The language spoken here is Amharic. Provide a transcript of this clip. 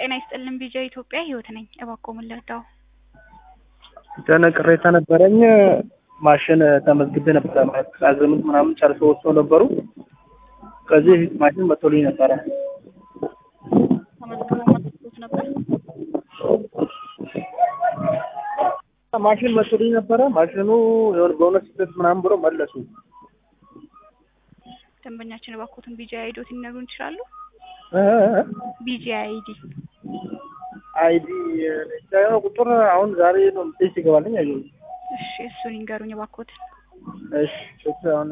ጤና ይስጥልን ቢጃ ኢትዮጵያ ህይወት ነኝ እባክዎ ምን ልርዳው ቅሬታ ነበረኝ ማሽን ተመዝግቤ ነበር ማለት አዘምት ምናምን ጨርሰው ወጥተው ነበሩ ከዚህ ማሽን መጥቶልኝ ነበር ተመዝግበው መጥቶት ነበር ማሽን መጥቶልኝ ነበር ማሽኑ የሆነ ቦነስ ስህተት ምናምን ብሎ መለሱ ደንበኛችን እባክዎትን ቢጃ አይዶት ይነግሩን ይችላሉ ቢጃ አይዲ ለቻው ቁጥር አሁን ዛሬ ነው እንዴት ይገባልኝ አይደል እሺ እሱን ይንገሩኝ እባክዎትን እሺ አሁን